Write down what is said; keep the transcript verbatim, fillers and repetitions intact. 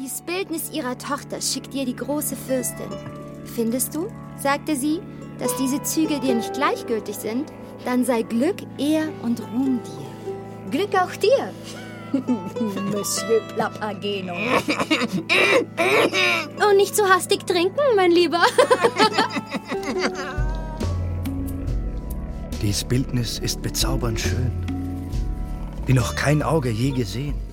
Dies Bildnis ihrer Tochter schickt dir die große Fürstin. Findest du, sagte sie, dass diese Züge dir nicht gleichgültig sind? Dann sei Glück, Ehr und Ruhm dir. Glück auch dir, Monsieur Papageno. Und nicht zu hastig trinken, mein Lieber. Dies Bildnis ist bezaubernd schön, wie noch kein Auge je gesehen.